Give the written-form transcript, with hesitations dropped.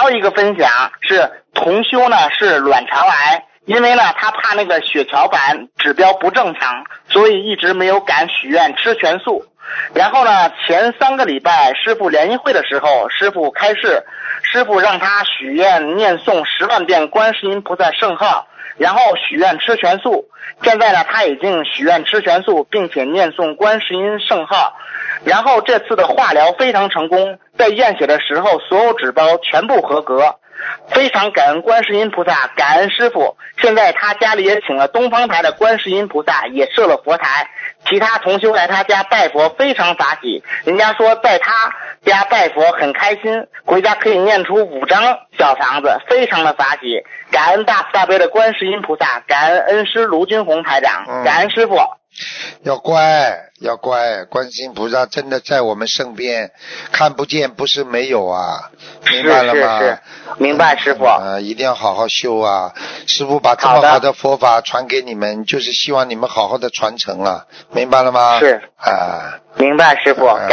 后一个分享是同修呢是卵巢癌，因为呢他怕那个血小板指标不正常，所以一直没有敢许愿吃全素。然后呢前3个礼拜师父联谊会的时候，师父开示，师父让他许愿念诵10万遍观世音菩萨圣号，然后许愿吃全素。现在呢他已经许愿吃全素，并且念诵观世音圣号。然后这次的化疗非常成功，在验血的时候所有指标全部合格，非常感恩观世音菩萨，感恩师父。现在他家里也请了东方台的观世音菩萨，也设了佛台，其他同修来他家拜佛非常法喜，人家说在他家拜佛很开心，回家可以念出5张小房子，非常的法喜。感恩大慈大悲的观世音菩萨，感恩恩师卢军宏台长，感恩师父。 要乖，观世音菩萨真的在我们身边，看不见不是没有啊，明白了吗？ 是，明白师父。 一定要好好修啊！师父把这么好的佛法传给你们，就是希望你们好好的传承了，明白了吗？ 是明白师父。